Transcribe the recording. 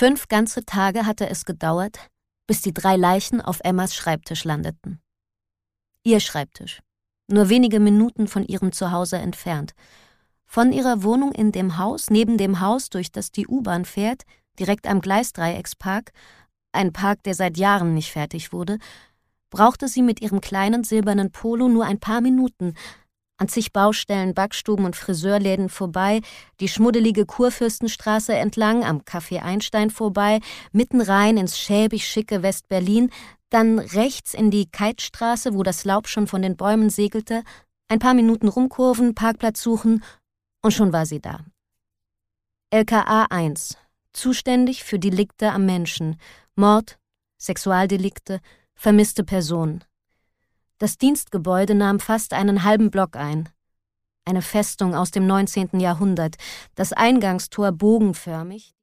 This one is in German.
5 ganze Tage hatte es gedauert, bis die 3 Leichen auf Emmas Schreibtisch landeten. Ihr Schreibtisch, nur wenige Minuten von ihrem Zuhause entfernt. Von ihrer Wohnung in dem Haus, neben dem Haus, durch das die U-Bahn fährt, direkt am Gleisdreieckspark, ein Park, der seit Jahren nicht fertig wurde, brauchte sie mit ihrem kleinen silbernen Polo nur ein paar Minuten, an zig Baustellen, Backstuben und Friseurläden vorbei, die schmuddelige Kurfürstenstraße entlang, am Café Einstein vorbei, mitten rein ins schäbig schicke West-Berlin, dann rechts in die Keitstraße, wo das Laub schon von den Bäumen segelte, ein paar Minuten rumkurven, Parkplatz suchen und schon war sie da. LKA 1, zuständig für Delikte am Menschen, Mord, Sexualdelikte, vermisste Personen. Das Dienstgebäude nahm fast einen halben Block ein. Eine Festung aus dem 19. Jahrhundert, das Eingangstor bogenförmig,